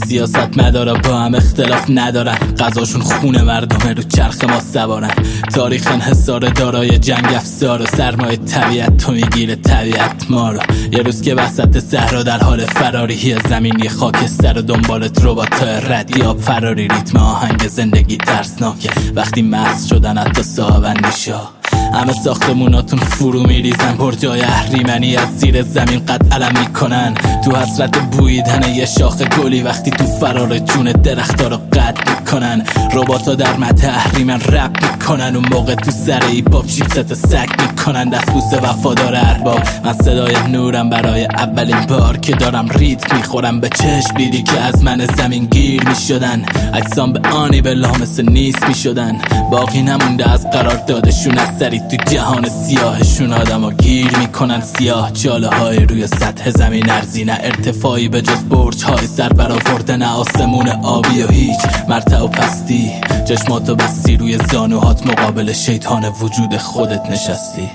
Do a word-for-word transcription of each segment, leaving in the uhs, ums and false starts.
سیاست مدارا با هم اختلاف ندارن، غذاشون خون مردمه، رو چرخ ما سوارن. تاریخ انحصار دارای جنگ افزار و سرمایه طبیعت تو میگیره طبیعت ما رو. یه روز که وسط صحرا در حال فراری زمین یه خاکستر و دنبالت رباتای ردیاب فراری، ریتم آهنگ زندگی ترسناکه وقتی مست شدن حتی صاحب اندیشا. همه ساختموناتون فرو میریزن، برجای اهریمنی از زیر زمین قد علم میکنن، تو حسرت بویدن یه شاخ گلی وقتی تو فرار جون درختا رو قطع میکنن. رباتا در مته اهریمن رپ میکنن، اون موقع تو سر ای پاپ چیپست سگ میکنن، دستبوس وفادار ارباب. من صدای نورم برای اولین بار که دارم ریت میخورم به چشم دیدی که از من زمین گیر میشدن، اجسام به آنی به لامس نیست میشدن، باقی نمونده از قرار دادشون از سری تو جهان سیاهشون. آدم ها گیر میکنن سیاه چاله های روی سطح زمین ارزی، نه ارتفاعی به جز برج های سر برآورده، نه آسمون آبی و هیچ مرتع و پستی. چشماتو بستی روی زانوهات مقابل شیطان وجود خودت نشستی.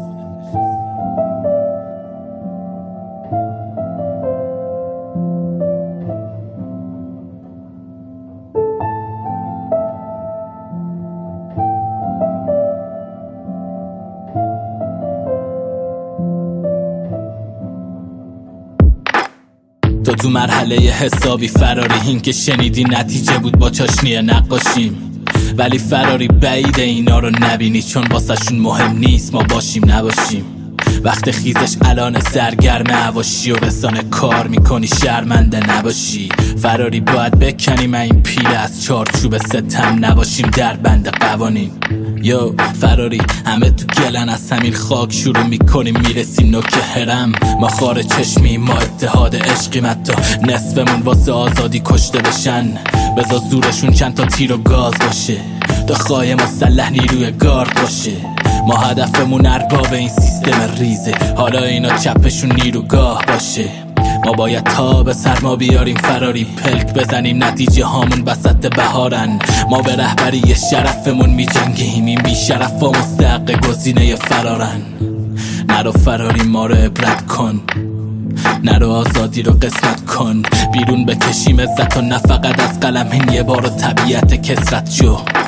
تو تو مرحله حسابی فراری، این که شنیدی نتیجه بود با چاشنی نقاشیم، ولی فراری بعیده اینا رو نبینی چون واسهشون مهم نیست ما باشیم نباشیم. وقت خیزش الان سرگرم هواشی و رسانه کار میکنی شرمنده نباشی. فراری باید بکنیم این پیله از چارچوب ستم نباشیم در بند قوانین. یو فراری همه تو گلن، از همین خاک شروع میکنیم میرسیم نوک هرم. ما خار چشمی ما اتحاد عشقی، متا نصفمون واسه آزادی کشته بشن. بذار زورشون چند تا تیر و گاز باشه، دخای مسلح نیروی گارد باشه. ما هدفمون ارباب این سیستم ریزه، حالا اینا چپشون نیروگاه باشه. ما باید تا به سرما بیاریم فراری، پلک بزنیم نتیجه هامون وسط بهارن. ما به رهبری شرفمون می جنگیم، این بی شرف و مستحق گزینه فرارن. نرو فراری ما رو عبرت کن، نرو آزادی رو قسمت کن، بیرون بکشیم عزت و نه فقط از قلم این یه بار و طبیعت کسرت شو.